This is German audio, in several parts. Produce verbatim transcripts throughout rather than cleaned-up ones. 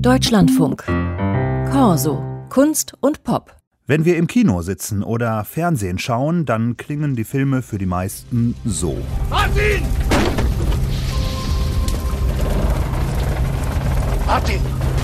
Deutschlandfunk. Corso. Kunst und Pop. Wenn wir im Kino sitzen oder Fernsehen schauen, dann klingen die Filme für die meisten so. Martin! Martin!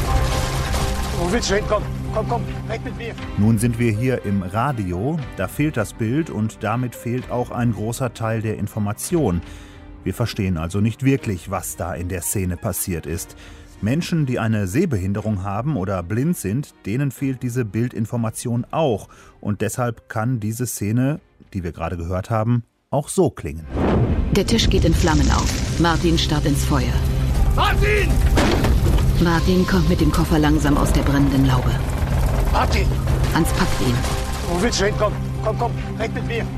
Wo willst du hinkommen? Komm, komm, weg mit mir! Nun sind wir hier im Radio, da fehlt das Bild und damit fehlt auch ein großer Teil der Information. Wir verstehen also nicht wirklich, was da in der Szene passiert ist. Menschen, die eine Sehbehinderung haben oder blind sind, denen fehlt diese Bildinformation auch. Und deshalb kann diese Szene, die wir gerade gehört haben, auch so klingen. Der Tisch geht in Flammen auf. Martin starrt ins Feuer. Martin! Martin kommt mit dem Koffer langsam aus der brennenden Laube. Martin! Hans packt ihn. Wo willst du hinkommen? Komm, komm, weg mit mir!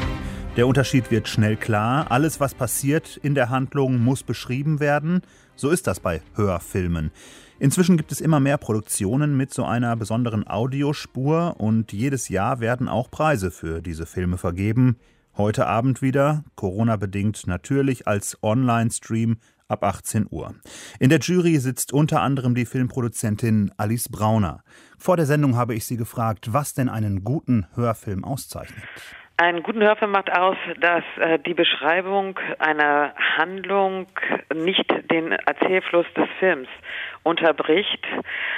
Der Unterschied wird schnell klar. Alles, was passiert in der Handlung, muss beschrieben werden. So ist das bei Hörfilmen. Inzwischen gibt es immer mehr Produktionen mit so einer besonderen Audiospur und jedes Jahr werden auch Preise für diese Filme vergeben. Heute Abend wieder, Corona-bedingt natürlich, als Online-Stream ab achtzehn Uhr. In der Jury sitzt unter anderem die Filmproduzentin Alice Brauner. Vor der Sendung habe ich sie gefragt, was denn einen guten Hörfilm auszeichnet. Einen guten Hörfilm macht aus, dass äh, die Beschreibung einer Handlung nicht den Erzählfluss des Films unterbricht,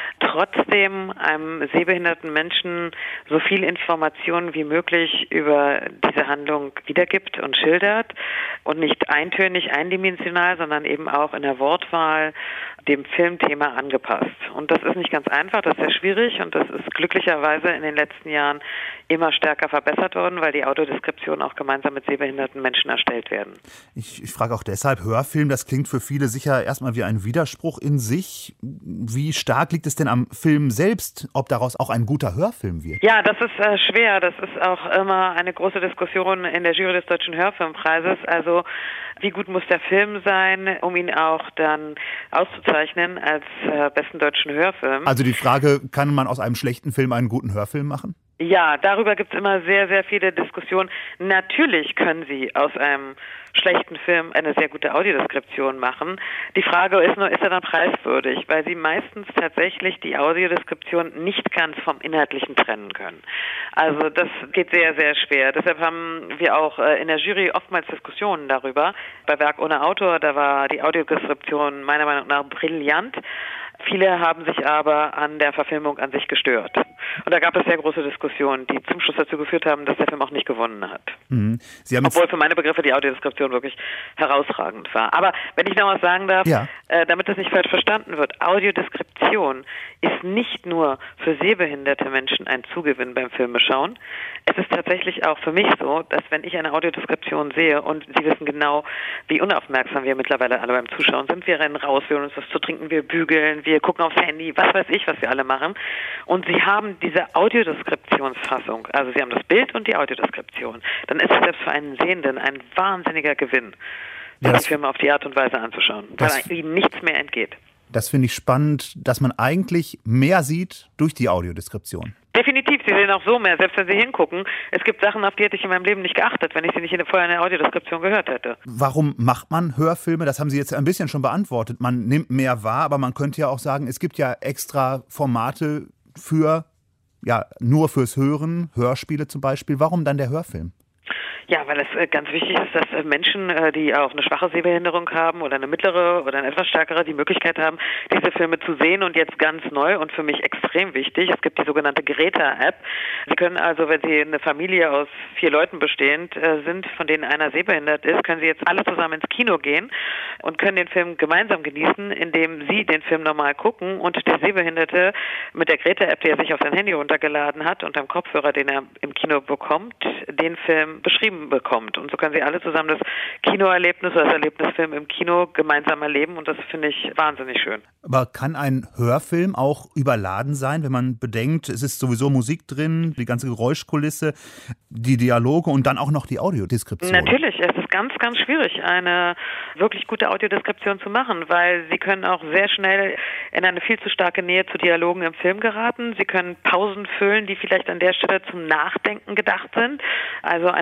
trotzdem einem sehbehinderten Menschen so viel Informationen wie möglich über diese Handlung wiedergibt und schildert und nicht eintönig, eindimensional, sondern eben auch in der Wortwahl dem Filmthema angepasst. Und das ist nicht ganz einfach, das ist sehr schwierig und das ist glücklicherweise in den letzten Jahren immer stärker verbessert worden, weil die Audiodeskriptionen auch gemeinsam mit sehbehinderten Menschen erstellt werden. Ich, ich frage auch deshalb, Hörfilm, das klingt für viele sicher erstmal wie ein Widerspruch in sich. Wie stark liegt es denn am Film selbst, ob daraus auch ein guter Hörfilm wird? Ja, das ist äh, schwer. Das ist auch immer eine große Diskussion in der Jury des Deutschen Hörfilmpreises. Also wie gut muss der Film sein, um ihn auch dann auszuzeichnen als äh, besten deutschen Hörfilm? Also die Frage, kann man aus einem schlechten Film einen guten Hörfilm machen? Ja, darüber gibt es immer sehr, sehr viele Diskussionen. Natürlich können Sie aus einem schlechten Film eine sehr gute Audiodeskription machen. Die Frage ist nur, ist er dann preiswürdig? Weil Sie meistens tatsächlich die Audiodeskription nicht ganz vom Inhaltlichen trennen können. Also das geht sehr, sehr schwer. Deshalb haben wir auch in der Jury oftmals Diskussionen darüber. Bei Werk ohne Autor, da war die Audiodeskription meiner Meinung nach brillant. Viele haben sich aber an der Verfilmung an sich gestört. Und da gab es sehr große Diskussionen, die zum Schluss dazu geführt haben, dass der Film auch nicht gewonnen hat. Mhm. Sie haben Obwohl für meine Begriffe die Audiodeskription wirklich herausragend war. Aber wenn ich noch was sagen darf, ja. äh, damit das nicht falsch verstanden wird, Audiodeskription ist nicht nur für sehbehinderte Menschen ein Zugewinn beim Filmeschauen. Es ist tatsächlich auch für mich so, dass wenn ich eine Audiodeskription sehe und Sie wissen genau, wie unaufmerksam wir mittlerweile alle beim Zuschauen sind, wir rennen raus, wir holen uns was zu trinken, wir bügeln, wir gucken aufs Handy, was weiß ich, was wir alle machen. Und Sie haben diese Audiodeskriptionsfassung, also Sie haben das Bild und die Audiodeskription, dann ist es selbst für einen Sehenden ein wahnsinniger Gewinn, ja, die Filme auf die Art und Weise anzuschauen, weil ihnen nichts mehr entgeht. Das finde ich spannend, dass man eigentlich mehr sieht durch die Audiodeskription. Definitiv, Sie sehen auch so mehr, selbst wenn Sie hingucken. Es gibt Sachen, auf die hätte ich in meinem Leben nicht geachtet, wenn ich sie nicht in, vorher in der Audiodeskription gehört hätte. Warum macht man Hörfilme? Das haben Sie jetzt ein bisschen schon beantwortet. Man nimmt mehr wahr, aber man könnte ja auch sagen, es gibt ja extra Formate für, ja, nur fürs Hören, Hörspiele zum Beispiel. Warum dann der Hörfilm? Ja, weil es ganz wichtig ist, dass Menschen, die auch eine schwache Sehbehinderung haben oder eine mittlere oder eine etwas stärkere, die Möglichkeit haben, diese Filme zu sehen und jetzt ganz neu und für mich extrem wichtig, es gibt die sogenannte Greta-App. Sie können also, wenn Sie eine Familie aus vier Leuten bestehend sind, von denen einer sehbehindert ist, können Sie jetzt alle zusammen ins Kino gehen und können den Film gemeinsam genießen, indem Sie den Film normal gucken und der Sehbehinderte mit der Greta-App, die er sich auf sein Handy runtergeladen hat und am Kopfhörer, den er im Kino bekommt, den Film beschrieben bekommt. Und so können Sie alle zusammen das Kinoerlebnis oder das Erlebnisfilm im Kino gemeinsam erleben und das finde ich wahnsinnig schön. Aber kann ein Hörfilm auch überladen sein, wenn man bedenkt, es ist sowieso Musik drin, die ganze Geräuschkulisse, die Dialoge und dann auch noch die Audiodeskription? Natürlich, es ist ganz, ganz schwierig, eine wirklich gute Audiodeskription zu machen, weil Sie können auch sehr schnell in eine viel zu starke Nähe zu Dialogen im Film geraten. Sie können Pausen füllen, die vielleicht an der Stelle zum Nachdenken gedacht sind. Also eine gute Audiodeskription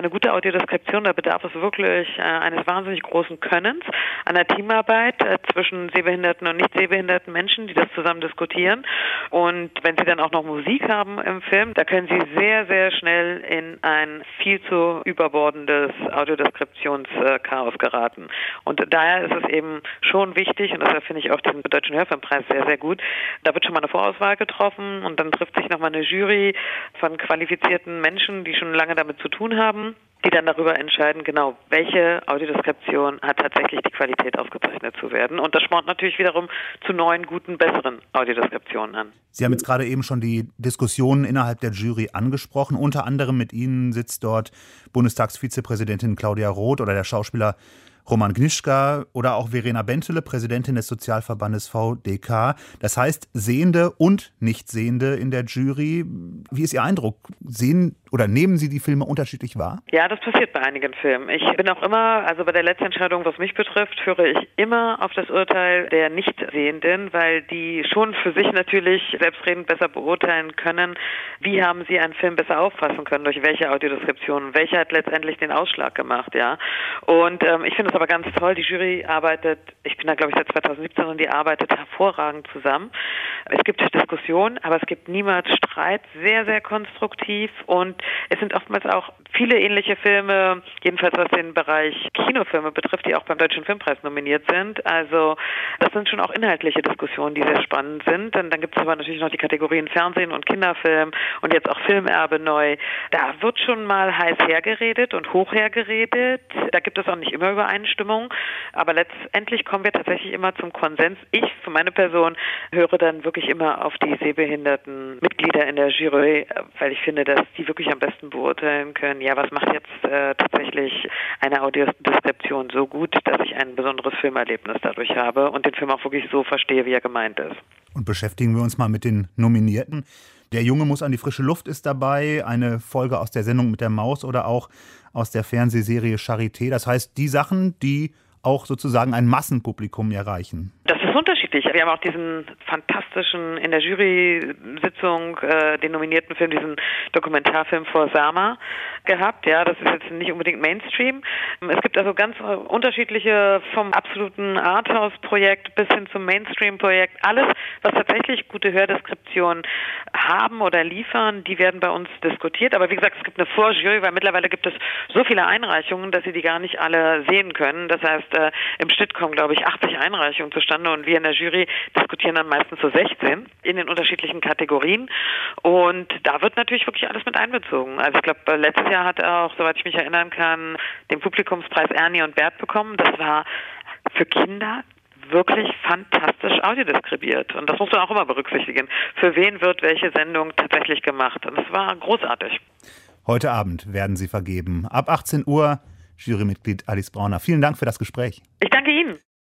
Audiodeskription, da bedarf es wirklich äh, eines wahnsinnig großen Könnens, einer Teamarbeit äh, zwischen sehbehinderten und nicht sehbehinderten Menschen, die das zusammen diskutieren. Und wenn sie dann auch noch Musik haben im Film, da können sie sehr, sehr schnell in ein viel zu überbordendes Audiodeskriptionschaos geraten. Und daher ist es eben schon wichtig, und deshalb finde ich auch den Deutschen Hörfilmpreis sehr, sehr gut, da wird schon mal eine Vorauswahl getroffen und dann trifft sich nochmal eine Jury von qualifizierten Menschen, die schon lange damit zu tun haben, die dann darüber entscheiden, genau, welche Audiodeskription hat tatsächlich die Qualität, ausgezeichnet zu werden. Und das spornt natürlich wiederum zu neuen, guten, besseren Audiodeskriptionen an. Sie haben jetzt gerade eben schon die Diskussionen innerhalb der Jury angesprochen. Unter anderem mit Ihnen sitzt dort Bundestagsvizepräsidentin Claudia Roth oder der Schauspieler Roman Gnischka oder auch Verena Bentele, Präsidentin des Sozialverbandes V D K. Das heißt, Sehende und Nichtsehende in der Jury. Wie ist Ihr Eindruck? Sehen oder nehmen Sie die Filme unterschiedlich wahr? Ja, das passiert bei einigen Filmen. Ich bin auch immer, also bei der Letztentscheidung, was mich betrifft, höre ich immer auf das Urteil der Nichtsehenden, weil die schon für sich natürlich selbstredend besser beurteilen können, wie haben sie einen Film besser auffassen können, durch welche Audiodeskription, welche hat letztendlich den Ausschlag gemacht, ja. Und ähm, ich finde es aber ganz toll, die Jury arbeitet, ich bin da glaube ich seit zweitausendsiebzehn und die arbeitet hervorragend zusammen. Es gibt Diskussionen, aber es gibt niemals Streit, sehr, sehr konstruktiv, und es sind oftmals auch viele ähnliche Filme, jedenfalls was den Bereich Kinofilme betrifft, die auch beim Deutschen Filmpreis nominiert sind. Also das sind schon auch inhaltliche Diskussionen, die sehr spannend sind. Und dann gibt es aber natürlich noch die Kategorien Fernsehen und Kinderfilm und jetzt auch Filmerbe neu. Da wird schon mal heiß hergeredet und hoch hergeredet. Da gibt es auch nicht immer Übereinstimmung, aber letztendlich kommen wir tatsächlich immer zum Konsens. Ich für meine Person höre dann wirklich immer auf die sehbehinderten Mitglieder in der Jury, weil ich finde, dass die wirklich am besten beurteilen können, ja, was macht jetzt äh, tatsächlich eine Audiodeskription so gut, dass ich ein besonderes Filmerlebnis dadurch habe und den Film auch wirklich so verstehe, wie er gemeint ist. Und beschäftigen wir uns mal mit den Nominierten. Der Junge muss an die frische Luft ist dabei, eine Folge aus der Sendung mit der Maus oder auch aus der Fernsehserie Charité. Das heißt, die Sachen, die auch sozusagen ein Massenpublikum erreichen. Das ist unterschiedlich. Wir haben auch diesen fantastischen, in der Jury-Sitzung, äh, den nominierten Film, diesen Dokumentarfilm vor Sama gehabt. Ja, das ist jetzt nicht unbedingt Mainstream. Es gibt also ganz unterschiedliche, vom absoluten Arthouse-Projekt bis hin zum Mainstream-Projekt. Alles, was tatsächlich gute Hördeskriptionen haben oder liefern, die werden bei uns diskutiert. Aber wie gesagt, es gibt eine Vorjury, weil mittlerweile gibt es so viele Einreichungen, dass Sie die gar nicht alle sehen können. Das heißt, äh, im Schnitt kommen, glaube ich, achtzig Einreichungen zustande und wir in der Jury diskutieren dann meistens so sechzehn in den unterschiedlichen Kategorien. Und da wird natürlich wirklich alles mit einbezogen. Also ich glaube, letztes Jahr hat er auch, soweit ich mich erinnern kann, den Publikumspreis Ernie und Bert bekommen. Das war für Kinder wirklich fantastisch audiodeskribiert. Und das muss man auch immer berücksichtigen. Für wen wird welche Sendung tatsächlich gemacht? Und das war großartig. Heute Abend werden sie vergeben. Ab achtzehn Uhr, Jurymitglied Alice Brauner. Vielen Dank für das Gespräch. Ich danke Ihnen.